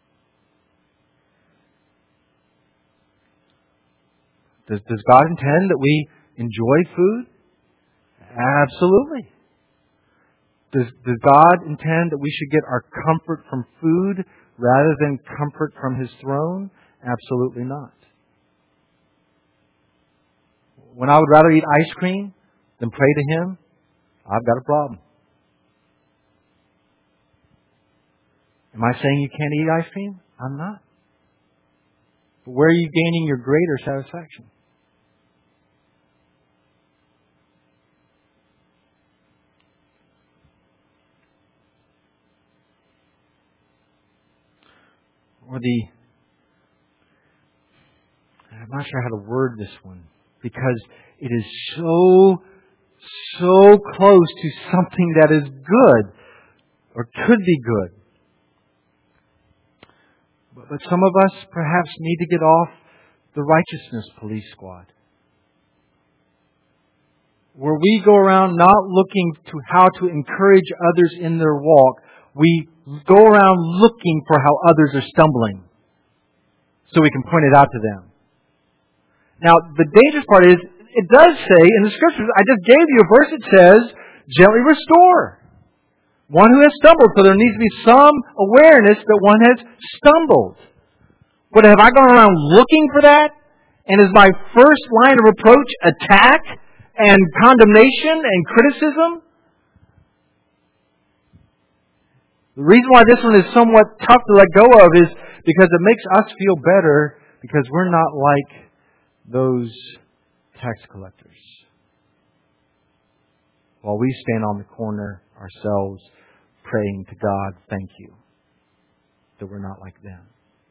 S1: Does, does God intend that we enjoy food? Absolutely. Does, does God intend that we should get our comfort from food rather than comfort from His throne? Absolutely not. When I would rather eat ice cream than pray to Him, I've got a problem. Am I saying you can't eat ice cream? I'm not. But where are you gaining your greater satisfaction? or the, I'm not sure how to word this one, because it is so, so close to something that is good, or could be good. But, but some of us perhaps need to get off the righteousness police squad, where we go around not looking to how to encourage others in their walk. We go around looking for how others are stumbling so we can point it out to them. Now, the dangerous part is, it does say in the Scriptures, I just gave you a verse that says, gently restore one who has stumbled. So there needs to be some awareness that one has stumbled. But have I gone around looking for that? And is my first line of approach attack and condemnation and criticism? The reason why this one is somewhat tough to let go of is because it makes us feel better because we're not like those tax collectors. While we stand on the corner ourselves praying to God, thank you that we're not like them.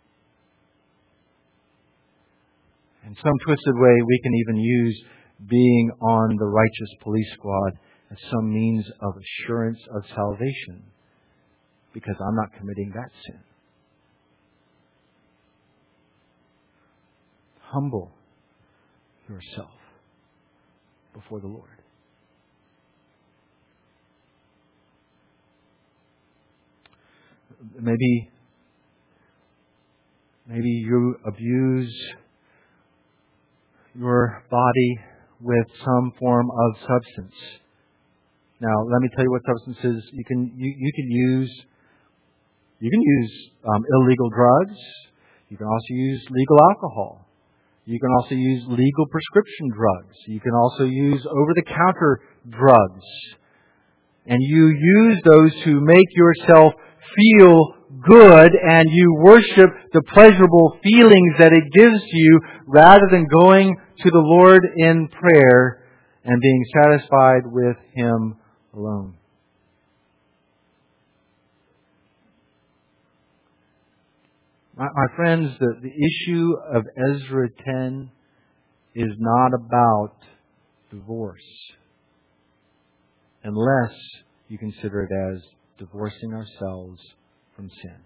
S1: In some twisted way, we can even use being on the righteous police squad as some means of assurance of salvation, because I'm not committing that sin. Humble yourself before the Lord. Maybe, maybe you abuse your body with some form of substance. Now, let me tell you what substances you can you, you can use. You can use um, illegal drugs. You can also use legal alcohol. You can also use legal prescription drugs. You can also use over-the-counter drugs. And you use those to make yourself feel good, and you worship the pleasurable feelings that it gives you rather than going to the Lord in prayer and being satisfied with Him alone. My, my friends, the, the issue of Ezra ten is not about divorce, unless you consider it as divorcing ourselves from sin.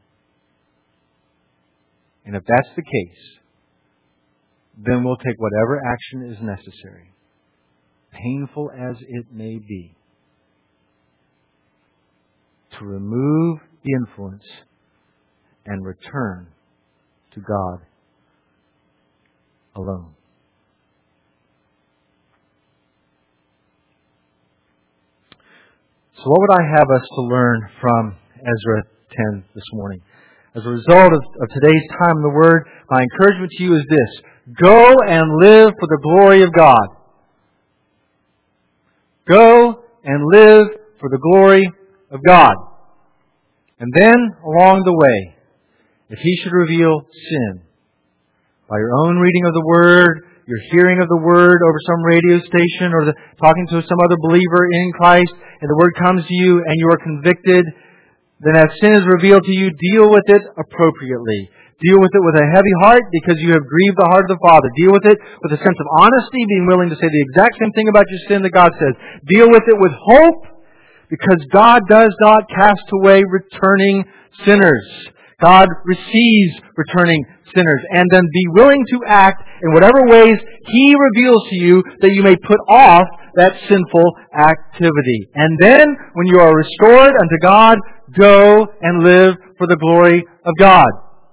S1: And if that's the case, then we'll take whatever action is necessary, painful as it may be, to remove the influence and return to God alone. So what would I have us to learn from Ezra ten this morning? As a result of, of today's time in the Word, my encouragement to you is this: go and live for the glory of God. Go and live for the glory of God. And then, along the way, if He should reveal sin, by your own reading of the Word, your hearing of the Word over some radio station, or the, talking to some other believer in Christ, and the Word comes to you and you are convicted, then as sin is revealed to you, deal with it appropriately. Deal with it with a heavy heart because you have grieved the heart of the Father. Deal with it with a sense of honesty, being willing to say the exact same thing about your sin that God says. Deal with it with hope because God does not cast away returning sinners. God receives returning sinners. And then be willing to act in whatever ways He reveals to you that you may put off that sinful activity. And then, when you are restored unto God, go and live for the glory of God.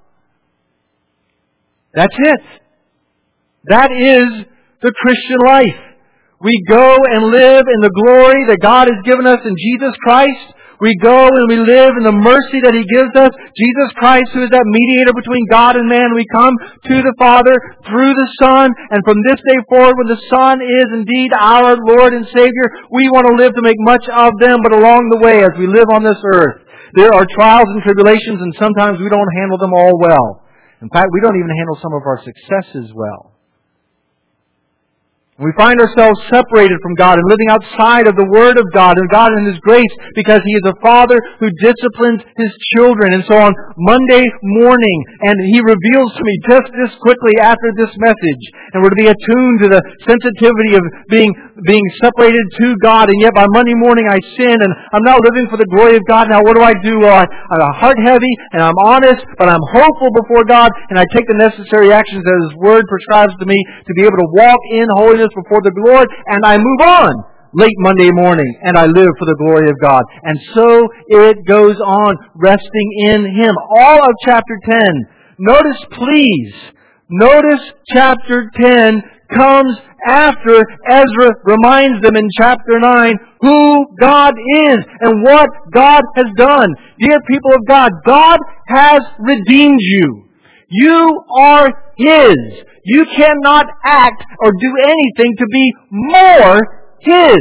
S1: That's it. That is the Christian life. We go and live in the glory that God has given us in Jesus Christ. We go and we live in the mercy that He gives us. Jesus Christ, who is that mediator between God and man. We come to the Father through the Son. And from this day forward, when the Son is indeed our Lord and Savior, we want to live to make much of them. But along the way, as we live on this earth, there are trials and tribulations, and sometimes we don't handle them all well. In fact, we don't even handle some of our successes well. We find ourselves separated from God and living outside of the Word of God and God and His grace because He is a Father who disciplines His children. And so on Monday morning, and He reveals to me just this quickly after this message, and we're to be attuned to the sensitivity of being being separated to God, and yet by Monday morning I sin and I'm not living for the glory of God. Now what do I do? Well, I, I'm heart heavy and I'm honest, but I'm hopeful before God, and I take the necessary actions that His Word prescribes to me to be able to walk in holiness before the Lord, and I move on late Monday morning, and I live for the glory of God. And so it goes on, resting in Him. All of chapter ten. Notice, please, notice chapter ten comes after Ezra reminds them in chapter nine who God is and what God has done. Dear people of God, God has redeemed you. You are His. You cannot act or do anything to be more His.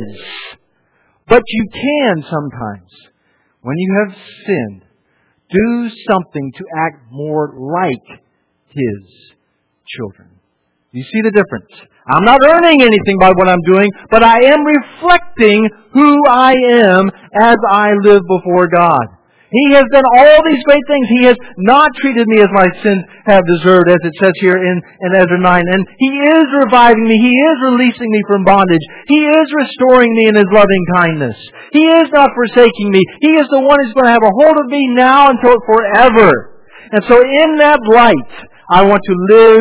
S1: But you can sometimes, when you have sinned, do something to act more like His children. You see the difference? I'm not earning anything by what I'm doing, but I am reflecting who I am as I live before God. He has done all these great things. He has not treated me as my sins have deserved, as it says here in, in Ezra nine. And He is reviving me. He is releasing me from bondage. He is restoring me in His loving kindness. He is not forsaking me. He is the one who's going to have a hold of me now until forever. And so in that light, I want to live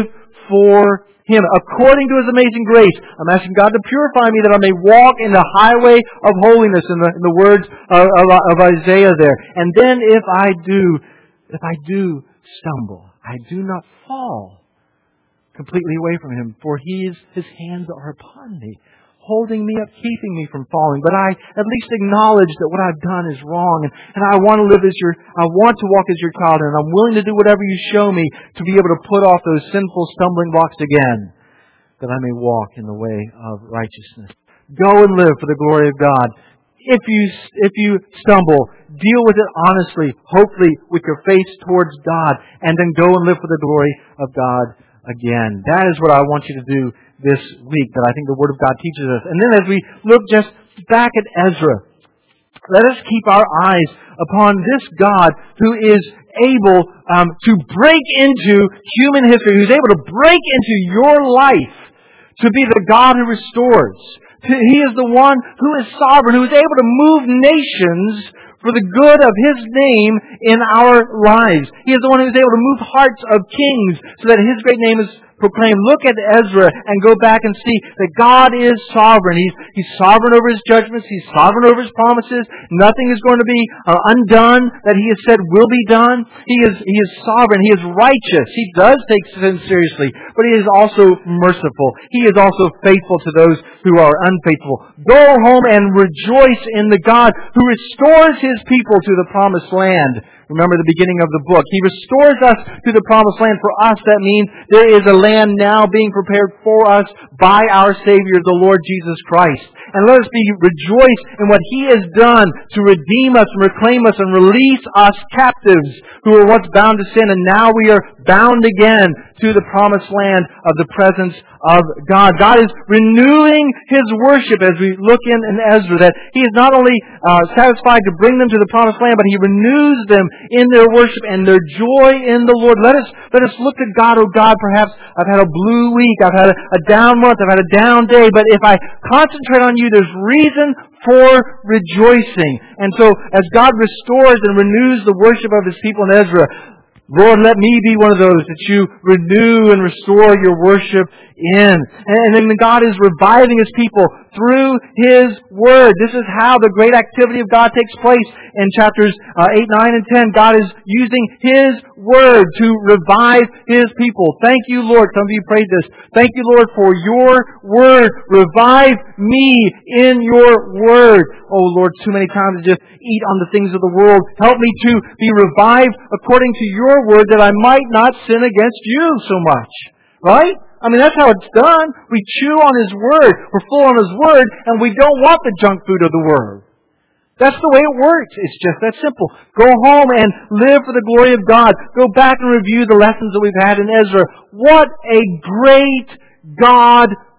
S1: for Him, according to His amazing grace. I'm asking God to purify me that I may walk in the highway of holiness, in the, in the words of, of, of Isaiah there. And then if I do, if I do stumble, I do not fall completely away from Him, for He is, His hands are upon me, holding me up, keeping me from falling. But I at least acknowledge that what I've done is wrong, and, and I want to live as your, I want to walk as your child, and I'm willing to do whatever you show me to be able to put off those sinful stumbling blocks again, that I may walk in the way of righteousness. Go and live for the glory of God. If you if you stumble, deal with it honestly, hopefully with your face towards God, and then go and live for the glory of God again. That is what I want you to do this week, that I think the Word of God teaches us. And then as we look just back at Ezra, let us keep our eyes upon this God who is able um, to break into human history, who's able to break into your life to be the God who restores. He is the one who is sovereign, who is able to move nations for the good of His name in our lives. He is the one who is able to move hearts of kings so that His great name is proclaimed. Look at Ezra and go back and see that God is sovereign. He's, he's sovereign over His judgments. He's sovereign over His promises. Nothing is going to be uh, undone that He has said will be done. He is, he is sovereign. He is righteous. He does take sin seriously, but He is also merciful. He is also faithful to those who are unfaithful. Go home and rejoice in the God who restores His people to the promised land. Remember the beginning of the book. He restores us to the promised land. For us, that means there is a land now being prepared for us by our Savior, the Lord Jesus Christ. And let us be rejoice in what He has done to redeem us and reclaim us and release us captives who were once bound to sin, and now we are bound again to the promised land of the presence of God. God is renewing His worship as we look in, in Ezra, that He is not only uh, satisfied to bring them to the promised land, but He renews them in their worship and their joy in the Lord. Let us let us look at God. Oh God, perhaps I've had a blue week, I've had a, a down month, I've had a down day, but if I concentrate on You, there's reason for rejoicing. And so as God restores and renews the worship of His people in Ezra, Lord, let me be one of those that You renew and restore Your worship in. And then God is reviving His people through His Word. This is how the great activity of God takes place in chapters uh, eight, nine, and ten. God is using His Word to revive His people. Thank You, Lord. Some of you prayed this. Thank You, Lord, for Your Word. Revive me in Your Word. Oh, Lord, too many times I just eat on the things of the world. Help me to be revived according to Your Word, that I might not sin against You so much. Right? I mean, that's how it's done. We chew on His Word. We're full on His Word, and we don't want the junk food of the world. That's the way it works. It's just that simple. Go home and live for the glory of God. Go back and review the lessons that we've had in Ezra. What a great God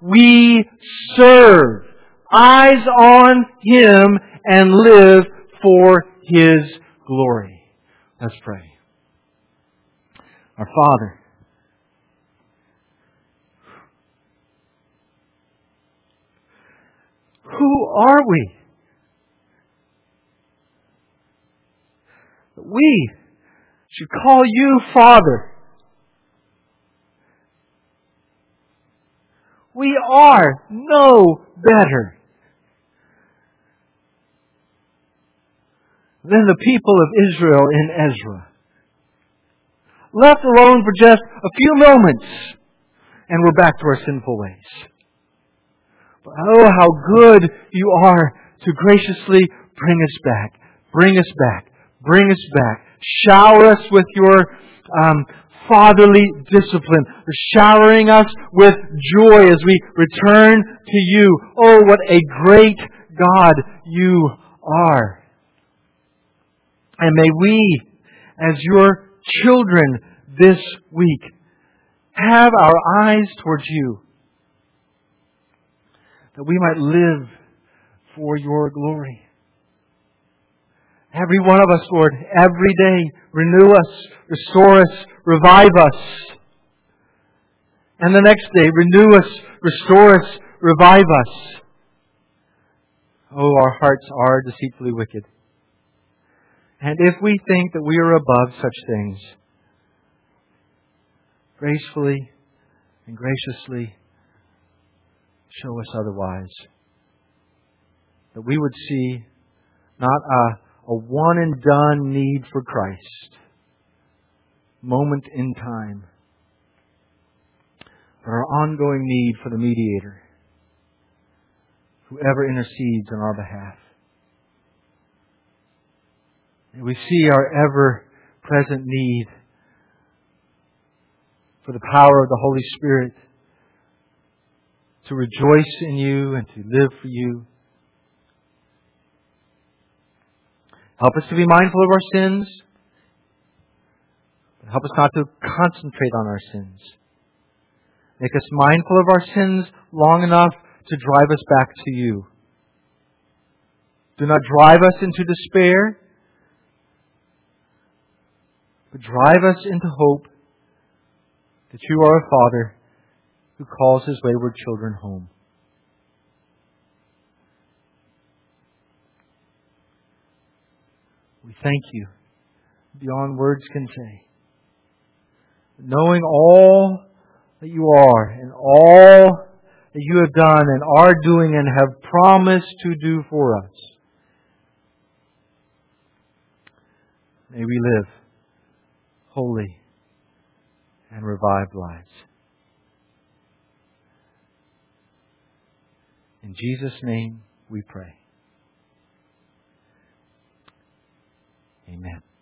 S1: we serve. Eyes on Him and live for His glory. Let's pray. Our Father, who are we? We should call You Father. We are no better than the people of Israel in Ezra. Left alone for just a few moments, and we're back to our sinful ways. But oh, how good You are to graciously bring us back, bring us back, bring us back. Shower us with Your um, fatherly discipline, showering us with joy as we return to You. Oh, what a great God You are. And may we, as Your children this week, have our eyes towards You, that we might live for Your glory. Every one of us, Lord, every day, renew us, restore us, revive us. And the next day, renew us, restore us, revive us. Oh, our hearts are deceitfully wicked. And if we think that we are above such things, gracefully and graciously show us otherwise. That we would see not a, a one and done need for Christ, moment in time, but our ongoing need for the mediator, whoever intercedes on our behalf. And we see our ever-present need for the power of the Holy Spirit to rejoice in You and to live for You. Help us to be mindful of our sins. But help us not to concentrate on our sins. Make us mindful of our sins long enough to drive us back to You. Do not drive us into despair, but drive us into hope that You are a Father who calls His wayward children home. We thank You beyond words can say. Knowing all that You are and all that You have done and are doing and have promised to do for us, may we live holy and revived lives. In Jesus' name we pray. Amen.